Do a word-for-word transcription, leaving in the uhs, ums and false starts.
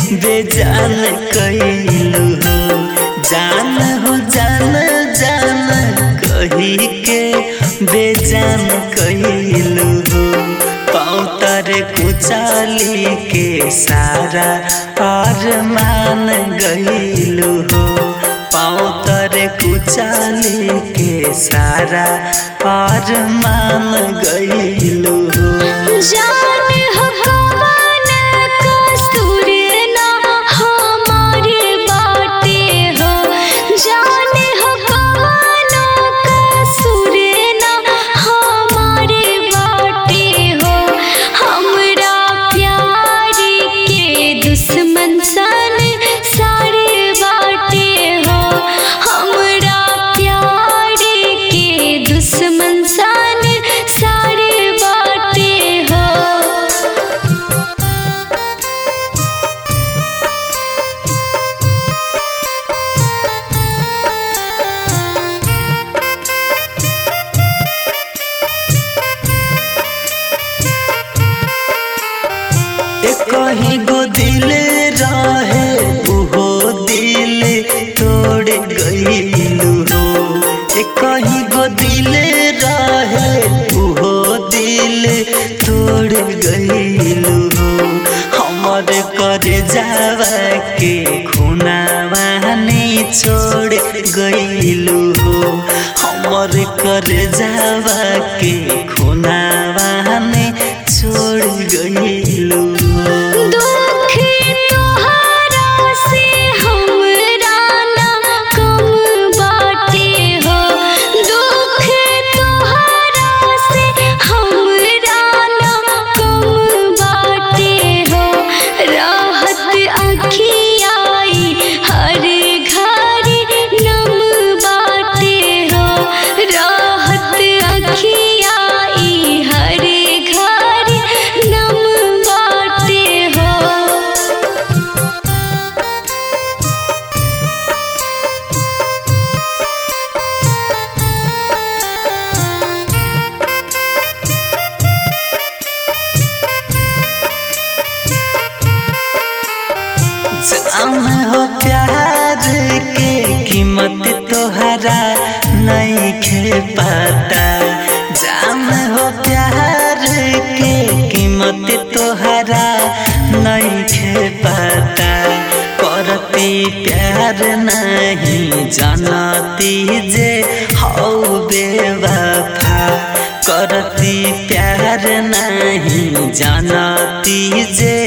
बेजान कइलू हो। जान हो जान जान कही के बेजान कइलू हो। पाउतर कुचाली के सारा अरमान गइलू हो। पाउतर कुचाली के सारा अरमान गइलू हो। जान हो कवन कसूर ना हमारे बाटे हो। जान हो कवन कसूर ना हमारे बाटे हो। हमरा प्यार के दुश्मन सन सारे बाटे हो। हमरा प्यार के दुश्मन सन सारे बाटे हो। कहीं गो दिल रहे उहो दिल तोड़ गइलू हो। कहीं गो दिल रहे उहो दिल तोड़ गइलू हो। हमर कर जावा के खुनावा नहीं छोड़ गइलू हो। हमर कर जावा के खुनावा नहीं छोड़ गइलू हो। दुख तोहरा से हमरा ना कम बाटे हो। दुख तोहरा से हमरा ना कम बाटे हो। राहत अखियाई हर घर नम बाटे हो। राहत अखियाई हर घर नम बाटे हो। जान हो प्यार के कीमत तोहरा नहीं खे पता। जान हो प्यार के कीमत तोहरा नहीं खे पता। करती प्यार नहीं जानती जे हौ बेवफा। करती प्यार नहीं जानती जे